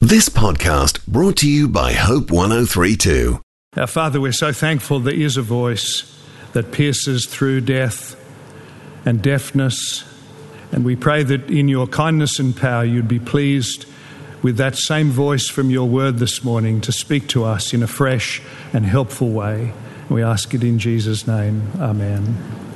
This podcast brought to you by Hope 103.2. Our Father, we're so thankful there is a voice that pierces through death and deafness, and we pray that in your kindness and power you'd be pleased with that same voice from your word this morning to speak to us in a fresh and helpful way. We ask it in Jesus' name. Amen.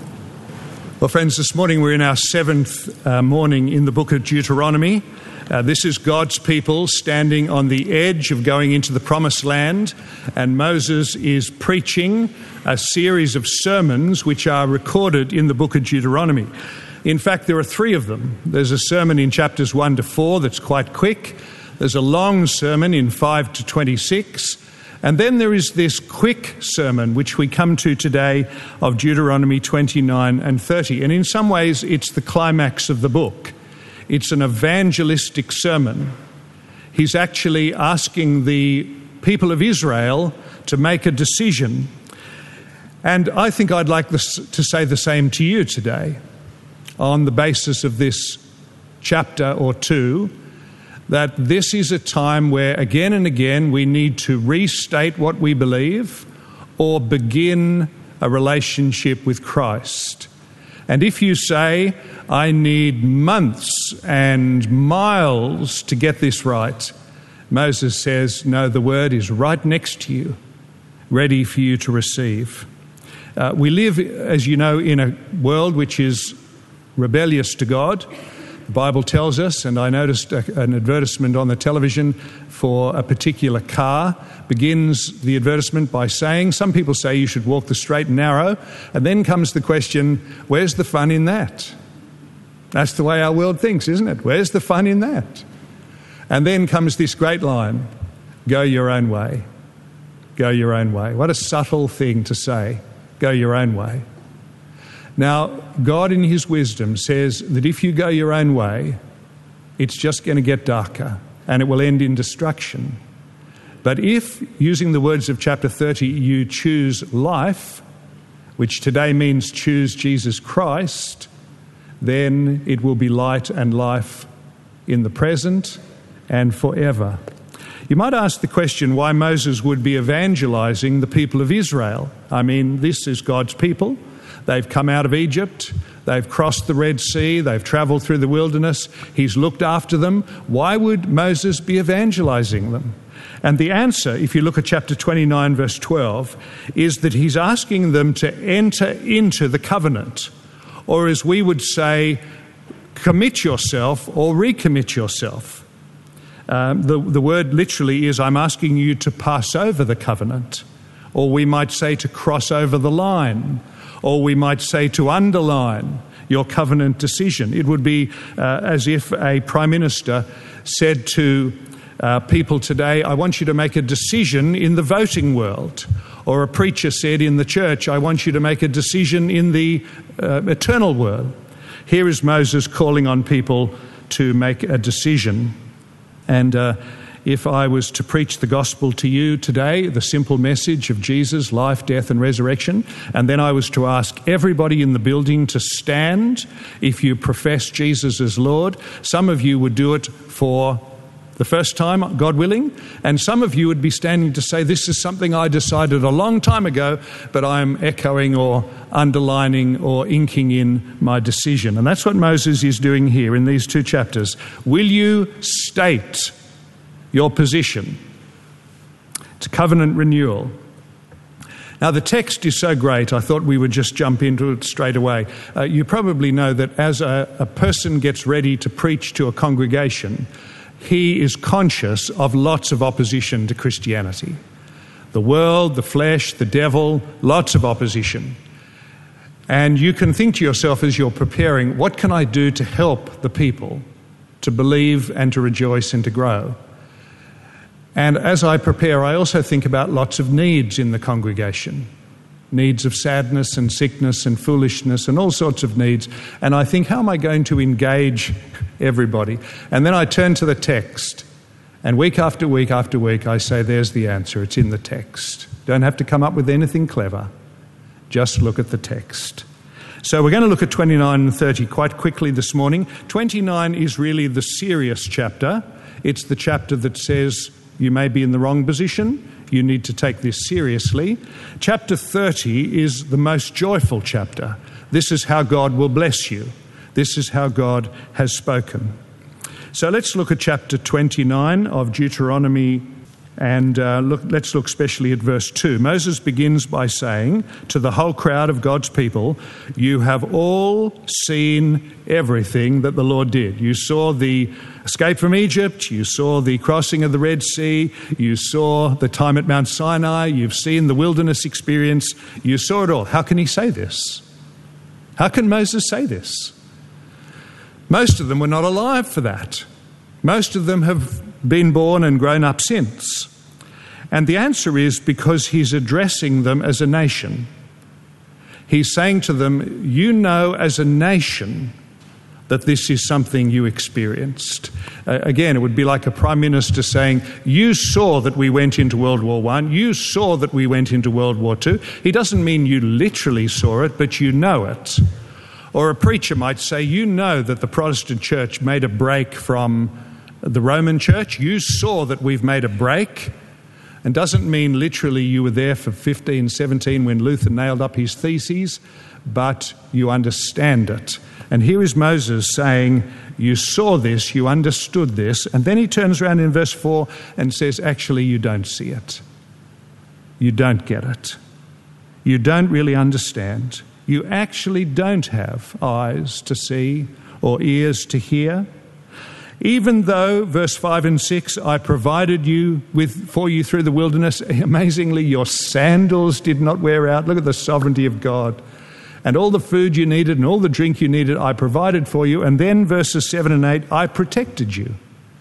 Well, friends, this morning we're in our seventh morning in the book of Deuteronomy. This is God's people standing on the edge of going into the promised land, and Moses is preaching a series of sermons which are recorded in the book of Deuteronomy. In fact, there are three of them. There's a sermon in chapters 1 to 4 that's quite quick. There's a long sermon in 5 to 26. And then there is this quick sermon, which we come to today, of Deuteronomy 29 and 30. And in some ways, it's the climax of the book. It's an evangelistic sermon. He's actually asking the people of Israel to make a decision. And I think I'd like to say the same to you today on the basis of this chapter or two, that this is a time where again and again we need to restate what we believe or begin a relationship with Christ. And if you say, I need months and miles to get this right, Moses says, no, the word is right next to you, ready for you to receive. We live, as you know, in a world which is rebellious to God. The Bible tells us, and I noticed an advertisement on the television for a particular car, begins the advertisement by saying, some people say you should walk the straight and narrow, and then comes the question, where's the fun in that? That's the way our world thinks, isn't it? Where's the fun in that? And then comes this great line, go your own way. Go your own way. What a subtle thing to say, go your own way. Now, God in his wisdom says that if you go your own way, it's just going to get darker and it will end in destruction. But if, using the words of chapter 30, you choose life, which today means choose Jesus Christ, then it will be light and life in the present and forever. You might ask the question why Moses would be evangelizing the people of Israel. I mean, this is God's people. They've come out of Egypt, they've crossed the Red Sea, they've traveled through the wilderness, he's looked after them. Why would Moses be evangelizing them? And the answer, if you look at chapter 29, verse 12, is that he's asking them to enter into the covenant, or as we would say, commit yourself or recommit yourself. The word literally is, I'm asking you to pass over the covenant, or we might say to cross over the line, or we might say to underline your covenant decision. It would be as if a prime minister said to people today, I want you to make a decision in the voting world. Or a preacher said in the church, I want you to make a decision in the eternal world. Here is Moses calling on people to make a decision. And if I was to preach the gospel to you today, the simple message of Jesus' life, death and resurrection, and then I was to ask everybody in the building to stand if you profess Jesus as Lord, some of you would do it for the first time, God willing, and some of you would be standing to say, this is something I decided a long time ago, but I'm echoing or underlining or inking in my decision. And that's what Moses is doing here in these two chapters. Will you state your position? It's covenant renewal. Now, the text is so great, I thought we would just jump into it straight away. You probably know that as a person gets ready to preach to a congregation, he is conscious of lots of opposition to Christianity. The world, the flesh, the devil, lots of opposition. And you can think to yourself as you're preparing, what can I do to help the people to believe and to rejoice and to grow? And as I prepare, I also think about lots of needs in the congregation. Needs of sadness and sickness and foolishness and all sorts of needs. And I think, how am I going to engage everybody? And then I turn to the text. And week after week after week, I say, there's the answer. It's in the text. Don't have to come up with anything clever. Just look at the text. So we're going to look at 29 and 30 quite quickly this morning. 29 is really the serious chapter. It's the chapter that says you may be in the wrong position. You need to take this seriously. Chapter 30 is the most joyful chapter. This is how God will bless you. This is how God has spoken. So let's look at chapter 29 of Deuteronomy, and let's look especially at verse 2. Moses begins by saying to the whole crowd of God's people, you have all seen everything that the Lord did. You saw the escape from Egypt, you saw the crossing of the Red Sea, you saw the time at Mount Sinai, you've seen the wilderness experience, you saw it all. How can he say this? How can Moses say this? Most of them were not alive for that. Most of them have been born and grown up since. And the answer is because he's addressing them as a nation. He's saying to them, you know as a nation that this is something you experienced. Again, it would be like a prime minister saying, you saw that we went into World War I, you saw that we went into World War II. He doesn't mean you literally saw it, but you know it. Or a preacher might say, you know that the Protestant church made a break from the Roman church. You saw that we've made a break. And doesn't mean literally you were there for 1517 when Luther nailed up his theses, but you understand it. And here is Moses saying, you saw this, you understood this. And then he turns around in verse 4 and says, actually, you don't see it. You don't get it. You don't really understand. You actually don't have eyes to see or ears to hear. Even though, verse 5 and 6, I provided for you through the wilderness, amazingly your sandals did not wear out. Look at the sovereignty of God. And all the food you needed and all the drink you needed, I provided for you. And then verses 7 and 8, I protected you.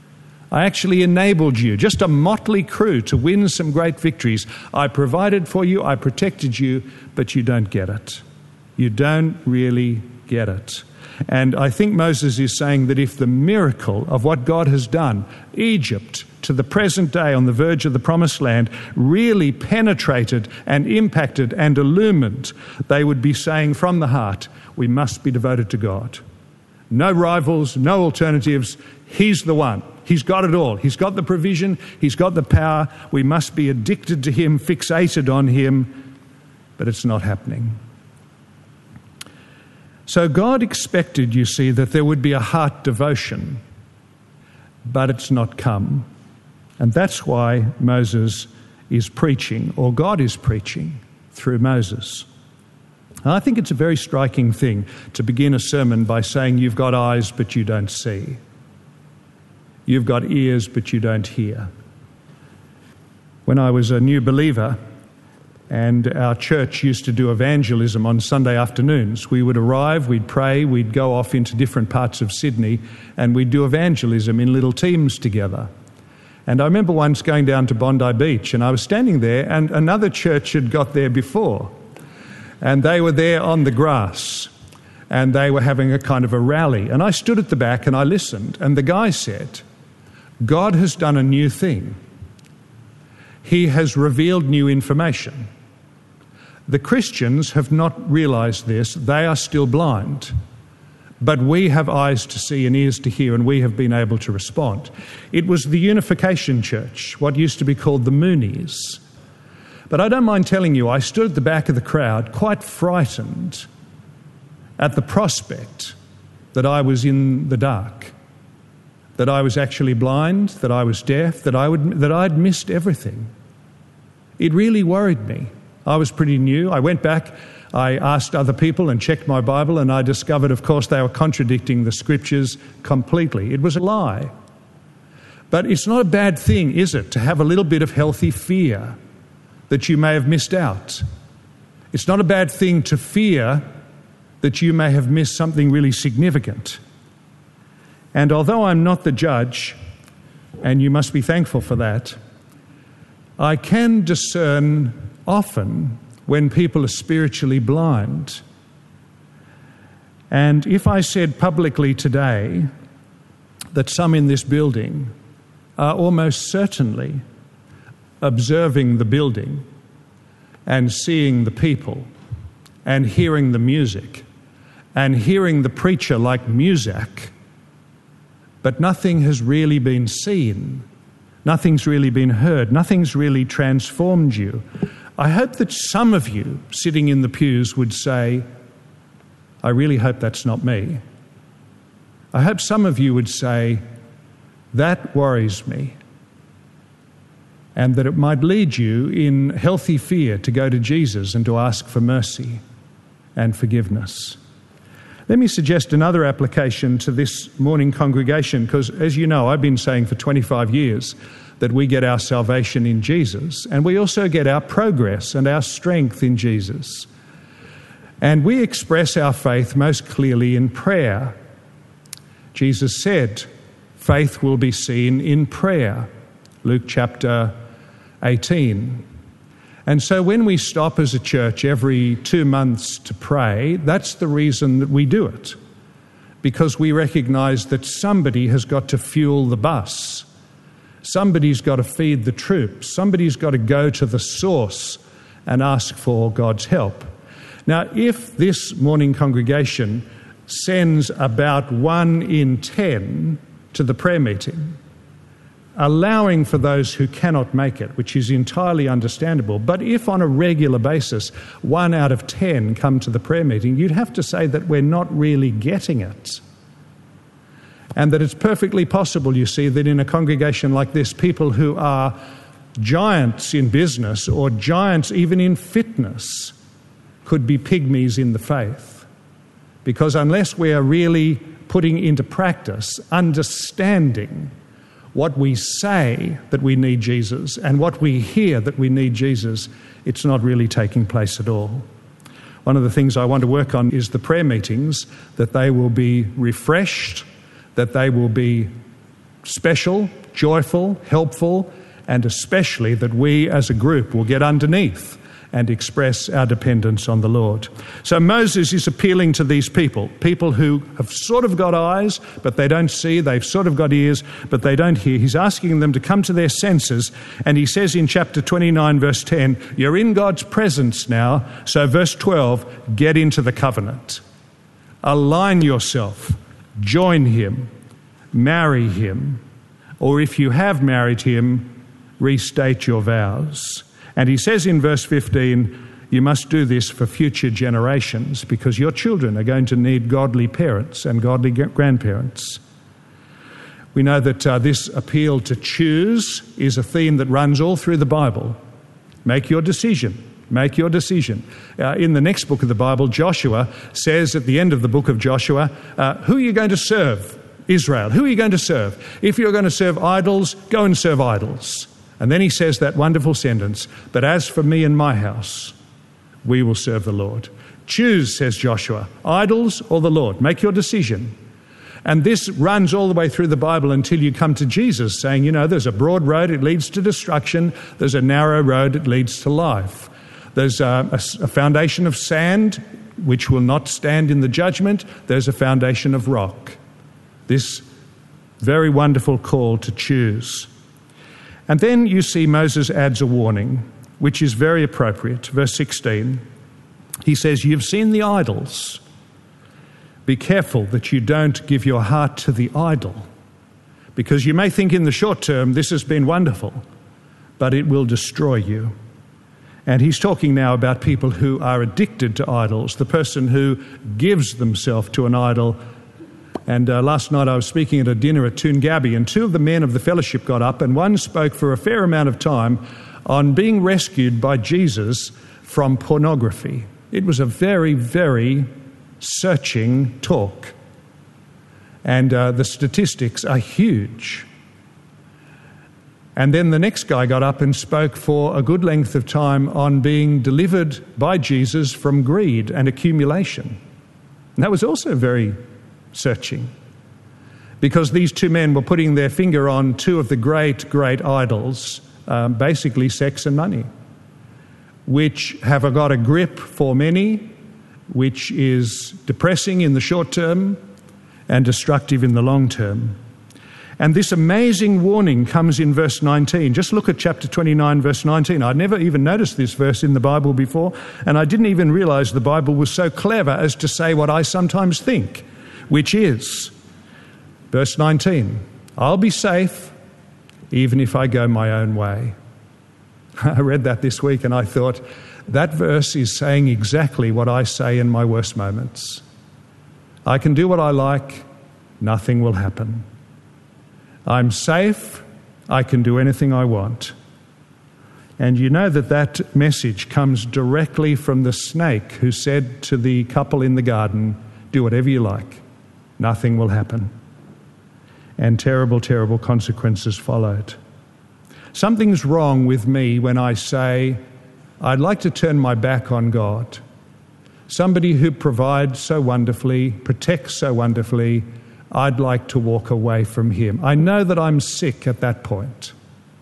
I actually enabled you, just a motley crew, to win some great victories. I provided for you, I protected you, but you don't get it. You don't really get it. And I think Moses is saying that if the miracle of what God has done, Egypt to the present day on the verge of the promised land, really penetrated and impacted and illumined, they would be saying from the heart, we must be devoted to God. No rivals, no alternatives. He's the one. He's got it all. He's got the provision. He's got the power. We must be addicted to him, fixated on him. But it's not happening. So God expected, you see, that there would be a heart devotion, but it's not come. And that's why Moses is preaching, or God is preaching through Moses. And I think it's a very striking thing to begin a sermon by saying you've got eyes but you don't see. You've got ears but you don't hear. When I was a new believer, and our church used to do evangelism on Sunday afternoons. We would arrive, we'd pray, we'd go off into different parts of Sydney, and we'd do evangelism in little teams together. And I remember once going down to Bondi Beach, and I was standing there, and another church had got there before. And they were there on the grass, and they were having a kind of a rally. And I stood at the back and I listened, and the guy said, God has done a new thing. He has revealed new information. The Christians have not realized this. They are still blind. But we have eyes to see and ears to hear, and we have been able to respond. It was the Unification Church, what used to be called the Moonies. But I don't mind telling you, I stood at the back of the crowd quite frightened at the prospect that I was in the dark, that I was actually blind, that I was deaf, that I'd missed everything. It really worried me. I was pretty new. I went back, I asked other people and checked my Bible, and I discovered, of course, they were contradicting the scriptures completely. It was a lie. But it's not a bad thing, is it, to have a little bit of healthy fear that you may have missed out. It's not a bad thing to fear that you may have missed something really significant. And although I'm not the judge, and you must be thankful for that, I can discern often when people are spiritually blind. And if I said publicly today that some in this building are almost certainly observing the building and seeing the people and hearing the music and hearing the preacher like Muzak, but nothing has really been seen. Nothing's really been heard. Nothing's really transformed you. I hope that some of you sitting in the pews would say, I really hope that's not me. I hope some of you would say, that worries me. And that it might lead you in healthy fear to go to Jesus and to ask for mercy and forgiveness. Let me suggest another application to this morning congregation, because as you know, I've been saying for 25 years that we get our salvation in Jesus, and we also get our progress and our strength in Jesus. And we express our faith most clearly in prayer. Jesus said, faith will be seen in prayer. Luke chapter 18. And so when we stop as a church every 2 months to pray, that's the reason that we do it. Because we recognise that somebody has got to fuel the bus. Somebody's got to feed the troops. Somebody's got to go to the source and ask for God's help. Now, if this morning congregation sends about 1 in 10 to the prayer meeting, allowing for those who cannot make it, which is entirely understandable, but if on a regular basis 1 out of 10 come to the prayer meeting, you'd have to say that we're not really getting it. And that it's perfectly possible, you see, that in a congregation like this, people who are giants in business or giants even in fitness could be pygmies in the faith. Because unless we are really putting into practice, understanding what we say that we need Jesus and what we hear that we need Jesus, it's not really taking place at all. One of the things I want to work on is the prayer meetings, that they will be refreshed, that they will be special, joyful, helpful, and especially that we as a group will get underneath and express our dependence on the Lord. So Moses is appealing to these people who have sort of got eyes, but they don't see. They've sort of got ears, but they don't hear. He's asking them to come to their senses. And he says in chapter 29, verse 10, you're in God's presence now. So verse 12, get into the covenant. Align yourself. Join him. Marry him. Or if you have married him, restate your vows. And he says in verse 15, you must do this for future generations because your children are going to need godly parents and godly grandparents. We know that this appeal to choose is a theme that runs all through the Bible. Make your decision. Make your decision. In the next book of the Bible, Joshua says at the end of the book of Joshua, who are you going to serve? Israel. Who are you going to serve? If you're going to serve idols, go and serve idols. And then he says that wonderful sentence, but as for me and my house, we will serve the Lord. Choose, says Joshua, idols or the Lord. Make your decision. And this runs all the way through the Bible until you come to Jesus saying, you know, there's a broad road, it leads to destruction. There's a narrow road, it leads to life. There's a foundation of sand, which will not stand in the judgment. There's a foundation of rock. This very wonderful call to choose. And then you see Moses adds a warning, which is very appropriate. Verse 16, he says, you've seen the idols. Be careful that you don't give your heart to the idol, because you may think in the short term this has been wonderful, but it will destroy you. And he's talking now about people who are addicted to idols, the person who gives themselves to an idol. And last night I was speaking at a dinner at Toongabbie, and 2 of the men of the fellowship got up, and one spoke for a fair amount of time on being rescued by Jesus from pornography. It was a very, very searching talk. And the statistics are huge. And then the next guy got up and spoke for a good length of time on being delivered by Jesus from greed and accumulation. And that was also very searching, because these 2 men were putting their finger on 2 of the great, great idols, basically sex and money, which have got a grip for many, which is depressing in the short term and destructive in the long term. And this amazing warning comes in verse 19. Just look at chapter 29, verse 19. I'd never even noticed this verse in the Bible before, and I didn't even realize the Bible was so clever as to say what I sometimes think, which is, Verse 19, I'll be safe even if I go my own way. I read that this week and I thought, that verse is saying exactly what I say in my worst moments. I can do what I like, nothing will happen. I'm safe, I can do anything I want. And you know that message comes directly from the snake who said to the couple in the garden, do whatever you like, nothing will happen. And terrible, terrible consequences followed. Something's wrong with me when I say, I'd like to turn my back on God. Somebody who provides so wonderfully, protects so wonderfully, I'd like to walk away from him. I know that I'm sick at that point.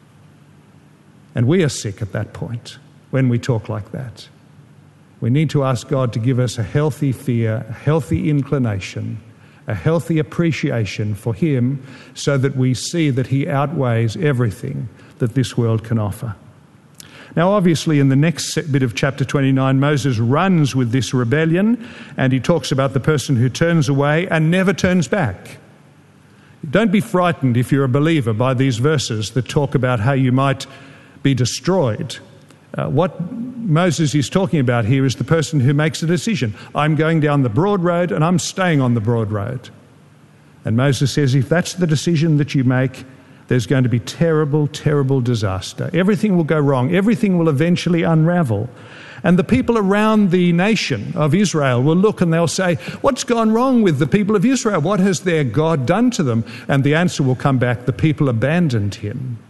And we are sick at that point when we talk like that. We need to ask God to give us a healthy fear, a healthy inclination, a healthy appreciation for him so that we see that he outweighs everything that this world can offer. Now, obviously, in the next bit of chapter 29, Moses runs with this rebellion and he talks about the person who turns away and never turns back. Don't be frightened if you're a believer by these verses that talk about how you might be destroyed. What Moses is talking about here is the person who makes a decision. I'm going down the broad road and I'm staying on the broad road. And Moses says, if that's the decision that you make, there's going to be terrible, terrible disaster. Everything will go wrong. Everything will eventually unravel. And the people around the nation of Israel will look and they'll say, what's gone wrong with the people of Israel? What has their God done to them? And the answer will come back, the people abandoned him.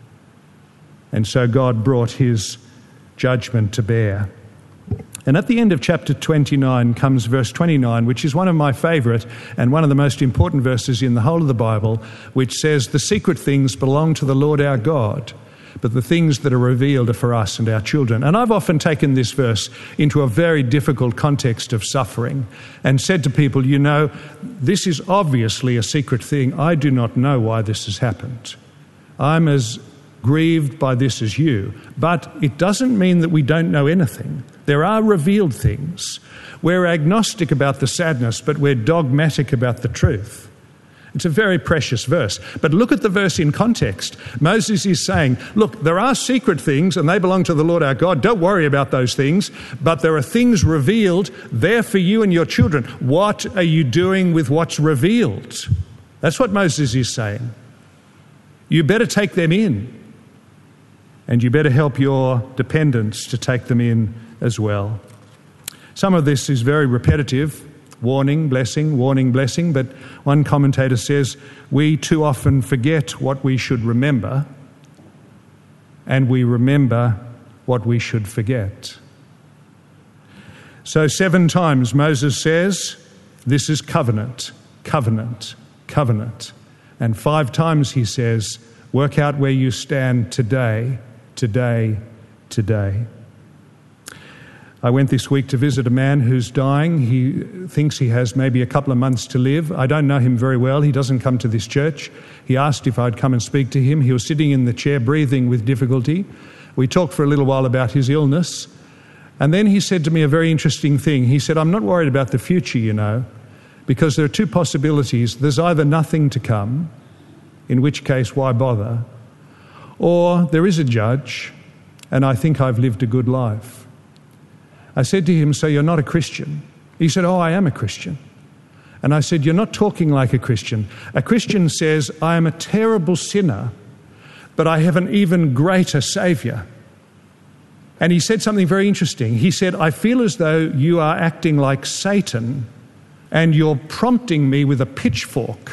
And so God brought his judgment to bear. And at the end of chapter 29 comes verse 29, which is one of my favourite and one of the most important verses in the whole of the Bible, which says, the secret things belong to the Lord our God, but the things that are revealed are for us and our children. And I've often taken this verse into a very difficult context of suffering and said to people, you know, this is obviously a secret thing. I do not know why this has happened. I'm as grieved by this as you, but it doesn't mean that we don't know anything. There are revealed things. We're agnostic about the sadness, but we're dogmatic about the truth. It's a very precious verse. But look at the verse in context. Moses is saying, look, there are secret things and they belong to the Lord our God. Don't worry about those things, but there are things revealed there for you and your children. What are you doing with what's revealed? That's what Moses is saying. You better take them in. And you better help your dependents to take them in as well. Some of this is very repetitive, warning, blessing, but one commentator says, we too often forget what we should remember, and we remember what we should forget. So 7 times Moses says, this is covenant, covenant, covenant. And 5 times he says, work out where you stand today, today, today. I went this week to visit a man who's dying. He thinks he has maybe a couple of months to live. I don't know him very well. He doesn't come to this church. He asked if I'd come and speak to him. He was sitting in the chair, breathing with difficulty. We talked for a little while about his illness. And then he said to me a very interesting thing. He said, I'm not worried about the future, you know, because there are 2 possibilities. There's either nothing to come, in which case, why bother? Or there is a judge, and I think I've lived a good life. I said to him, so you're not a Christian? He said, oh, I am a Christian. And I said, you're not talking like a Christian. A Christian says, I am a terrible sinner, but I have an even greater Saviour. And he said something very interesting. He said, I feel as though you are acting like Satan and you're prompting me with a pitchfork.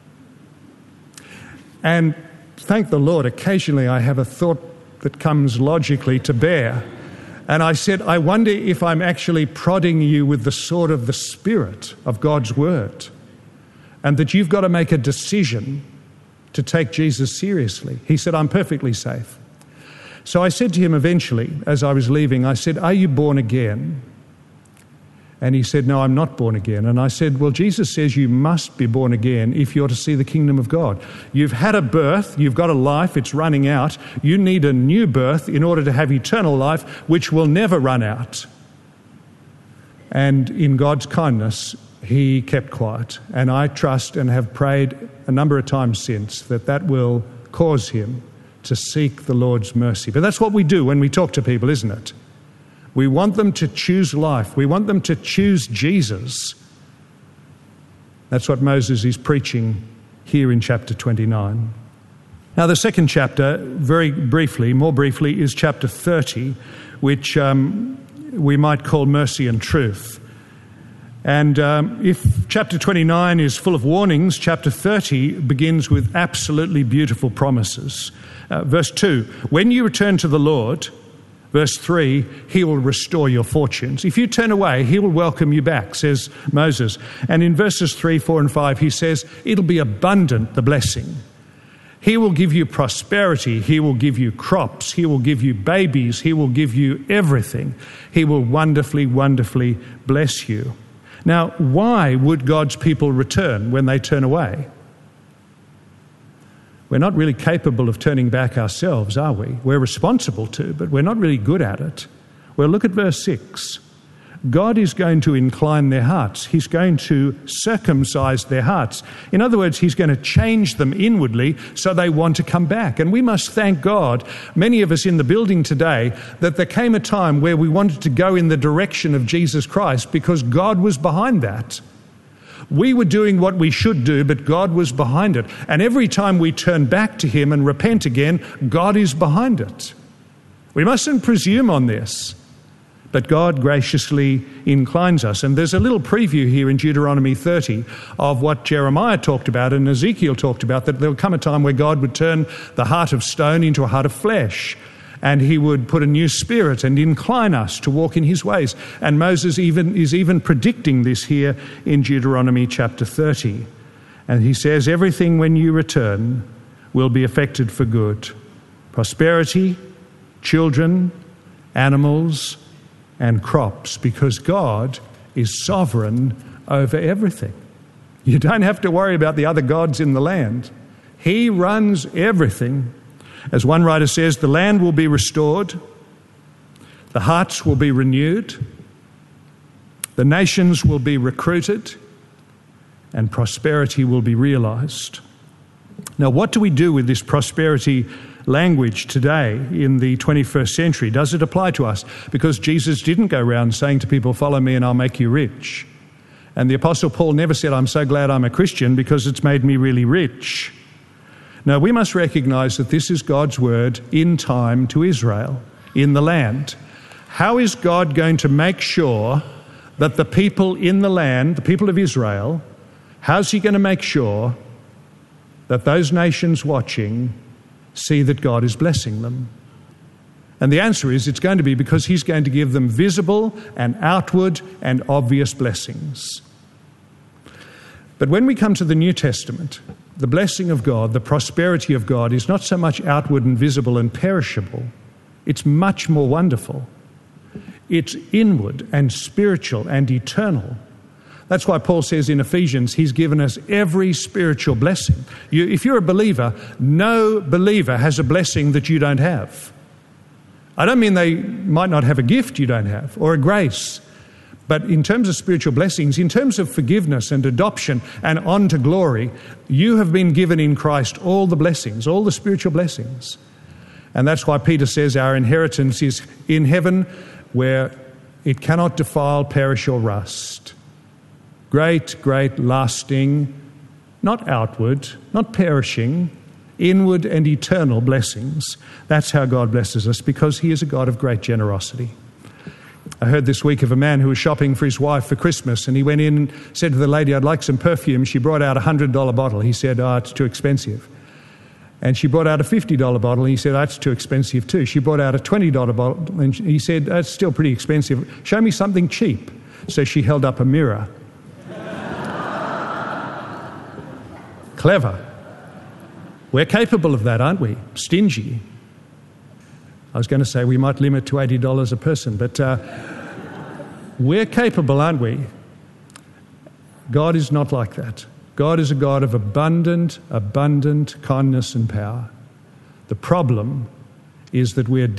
And thank the Lord, occasionally I have a thought that comes logically to bear. And I said, I wonder if I'm actually prodding you with the sword of the Spirit of God's Word, and that you've got to make a decision to take Jesus seriously. He said, I'm perfectly safe. So I said to him eventually, as I was leaving, I said, are you born again? And he said, no, I'm not born again. And I said, well, Jesus says you must be born again if you're to see the kingdom of God. You've had a birth, you've got a life, it's running out. You need a new birth in order to have eternal life, which will never run out. And in God's kindness, he kept quiet. And I trust and have prayed a number of times since that will cause him to seek the Lord's mercy. But that's what we do when we talk to people, isn't it? We want them to choose life. We want them to choose Jesus. That's what Moses is preaching here in chapter 29. Now, the second chapter, more briefly, is chapter 30, which we might call Mercy and Truth. And if chapter 29 is full of warnings, chapter 30 begins with absolutely beautiful promises. Verse 2, when you return to the Lord, verse 3, he will restore your fortunes. If you turn away, he will welcome you back, says Moses. And in verses 3, 4 and 5, he says, it'll be abundant, the blessing. He will give you prosperity. He will give you crops. He will give you babies. He will give you everything. He will wonderfully, wonderfully bless you. Now, why would God's people return when they turn away? We're not really capable of turning back ourselves, are we? We're responsible to, but we're not really good at it. Well, look at verse 6. God is going to incline their hearts. He's going to circumcise their hearts. In other words, he's going to change them inwardly so they want to come back. And we must thank God, many of us in the building today, that there came a time where we wanted to go in the direction of Jesus Christ because God was behind that. We were doing what we should do, but God was behind it. And every time we turn back to him and repent again, God is behind it. We mustn't presume on this. But God graciously inclines us. And there's a little preview here in Deuteronomy 30 of what Jeremiah talked about and Ezekiel talked about, that there will come a time where God would turn the heart of stone into a heart of flesh, and he would put a new spirit and incline us to walk in his ways. And Moses is even predicting this here in Deuteronomy chapter 30. And he says, everything when you return will be affected for good. Prosperity, children, animals, and crops, because God is sovereign over everything. You don't have to worry about the other gods in the land. He runs everything. As one writer says, the land will be restored, the hearts will be renewed, the nations will be recruited, and prosperity will be realized. Now, what do we do with this prosperity language today in the 21st century? Does it apply to us? Because Jesus didn't go around saying to people, follow me and I'll make you rich. And the Apostle Paul never said, I'm so glad I'm a Christian because it's made me really rich. No, we must recognize that this is God's word in time to Israel, in the land. How is God going to make sure that the people in the land, the people of Israel, how's he going to make sure that those nations watching see that God is blessing them? And the answer is it's going to be because he's going to give them visible and outward and obvious blessings. But when we come to the New Testament, the blessing of God, the prosperity of God is not so much outward and visible and perishable. It's much more wonderful. It's inward and spiritual and eternal. That's why Paul says in Ephesians, he's given us every spiritual blessing. If you're a believer, no believer has a blessing that you don't have. I don't mean they might not have a gift you don't have or a grace. But in terms of spiritual blessings, in terms of forgiveness and adoption and on to glory, you have been given in Christ all the blessings, all the spiritual blessings. And that's why Peter says our inheritance is in heaven where it cannot defile, perish or rust. Great, great, lasting, not outward, not perishing, inward and eternal blessings. That's how God blesses us, because he is a God of great generosity. I heard this week of a man who was shopping for his wife for Christmas, and he went in and said to the lady, I'd like some perfume. She brought out a $100 bottle. He said, it's too expensive. And she brought out a $50 bottle, and he said, it's too expensive too. She brought out a $20 bottle, and he said, it's still pretty expensive. Show me something cheap. So she held up a mirror. Clever. We're capable of that, aren't we? Stingy. I was going to say we might limit to $80 a person, but we're capable, aren't we? God is not like that. God is a God of abundant kindness and power. The problem is that we're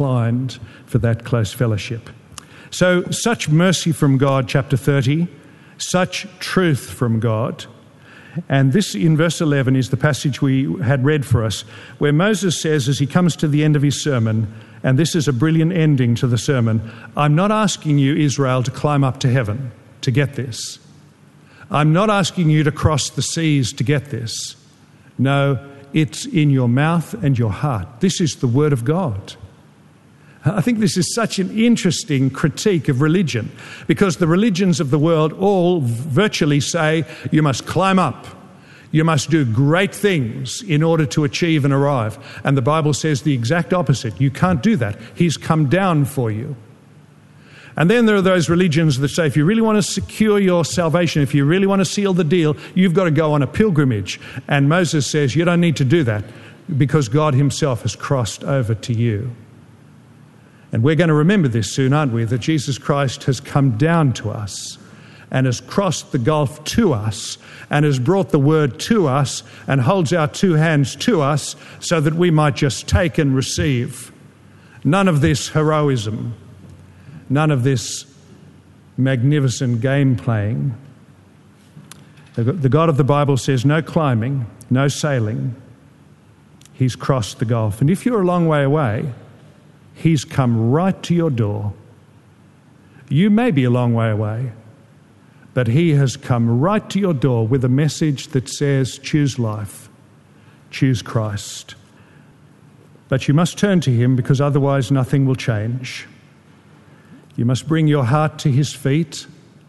disinclined for that close fellowship. So, such mercy from God, chapter 30, such truth from God. And this, in verse 11, is the passage we had read for us, where Moses says, as he comes to the end of his sermon, and this is a brilliant ending to the sermon, I'm not asking you, Israel, to climb up to heaven to get this. I'm not asking you to cross the seas to get this. No, it's in your mouth and your heart. This is the word of God. I think this is such an interesting critique of religion, because the religions of the world all virtually say you must climb up, you must do great things in order to achieve and arrive. And the Bible says the exact opposite. You can't do that. He's come down for you. And then there are those religions that say if you really want to secure your salvation, if you really want to seal the deal, you've got to go on a pilgrimage. And Moses says you don't need to do that because God himself has crossed over to you. And we're going to remember this soon, aren't we? That Jesus Christ has come down to us and has crossed the gulf to us and has brought the word to us and holds out two hands to us so that we might just take and receive. None of this heroism, none of this magnificent game playing. The God of the Bible says no climbing, no sailing. He's crossed the gulf. And if you're a long way away, he's come right to your door. You may be a long way away, but he has come right to your door with a message that says, choose life, choose Christ. But you must turn to him because otherwise nothing will change. You must bring your heart to his feet.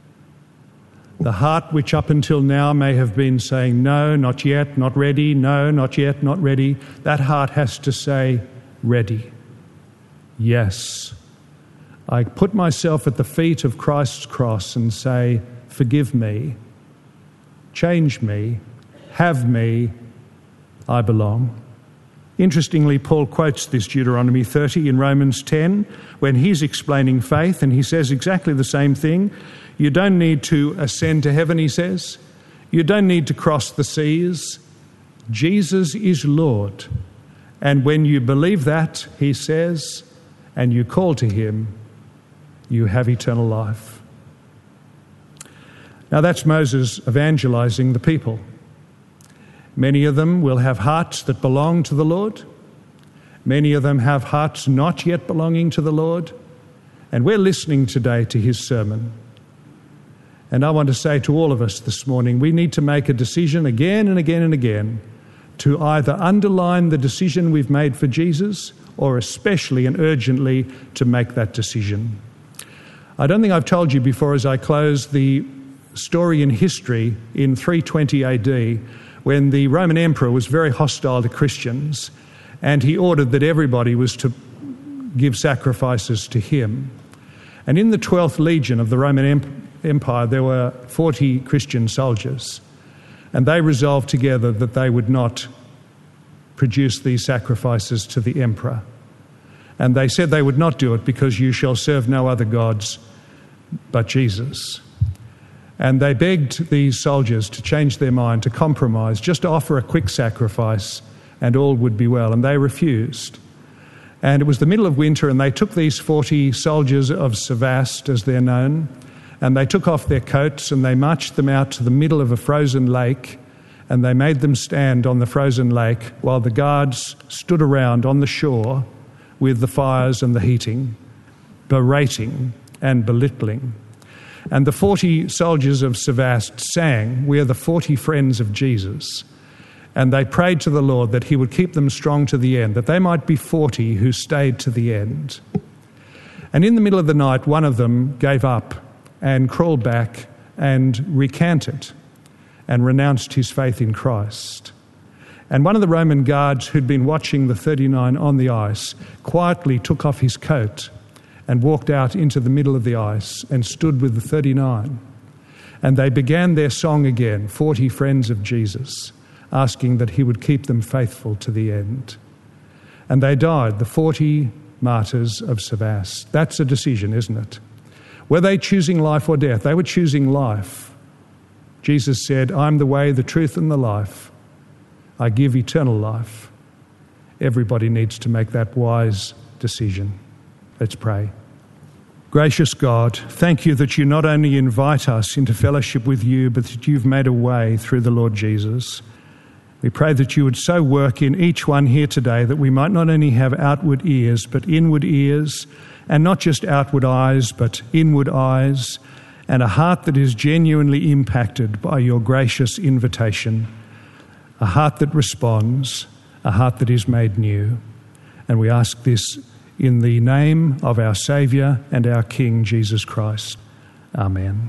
The heart which up until now may have been saying, no, not yet, not ready, no, not yet, not ready. That heart has to say, ready. Yes, I put myself at the feet of Christ's cross and say, forgive me, change me, have me, I belong. Interestingly, Paul quotes this Deuteronomy 30 in Romans 10 when he's explaining faith, and he says exactly the same thing. You don't need to ascend to heaven, he says. You don't need to cross the seas. Jesus is Lord. And when you believe that, he says, and you call to him, you have eternal life. Now that's Moses evangelizing the people. Many of them will have hearts that belong to the Lord. Many of them have hearts not yet belonging to the Lord. And we're listening today to his sermon. And I want to say to all of us this morning, we need to make a decision again and again and again to either underline the decision we've made for Jesus or especially and urgently to make that decision. I don't think I've told you before as I close the story in history in 320 AD when the Roman emperor was very hostile to Christians and he ordered that everybody was to give sacrifices to him. And in the 12th Legion of the Roman Empire there were 40 Christian soldiers, and they resolved together that they would not produce these sacrifices to the emperor. And they said they would not do it because you shall serve no other gods but Jesus. And they begged these soldiers to change their mind, to compromise, just to offer a quick sacrifice and all would be well. And they refused. And it was the middle of winter and they took these 40 soldiers of Sevast, as they're known, and they took off their coats and they marched them out to the middle of a frozen lake, and they made them stand on the frozen lake while the guards stood around on the shore with the fires and the heating, berating and belittling. And the 40 soldiers of Sevast sang, "We are the 40 friends of Jesus." And they prayed to the Lord that he would keep them strong to the end, that they might be 40 who stayed to the end. And in the middle of the night, one of them gave up and crawled back and recanted and renounced his faith in Christ. And one of the Roman guards who'd been watching the 39 on the ice quietly took off his coat and walked out into the middle of the ice and stood with the 39. And they began their song again, 40 friends of Jesus, asking that he would keep them faithful to the end. And they died, the 40 martyrs of Sevast. That's a decision, isn't it? Were they choosing life or death? They were choosing life. Jesus said, "I'm the way, the truth, and the life. I give eternal life." Everybody needs to make that wise decision. Let's pray. Gracious God, thank you that you not only invite us into fellowship with you, but that you've made a way through the Lord Jesus. We pray that you would so work in each one here today that we might not only have outward ears, but inward ears, and not just outward eyes, but inward eyes, and a heart that is genuinely impacted by your gracious invitation, a heart that responds, a heart that is made new. And we ask this in the name of our Saviour and our King, Jesus Christ. Amen.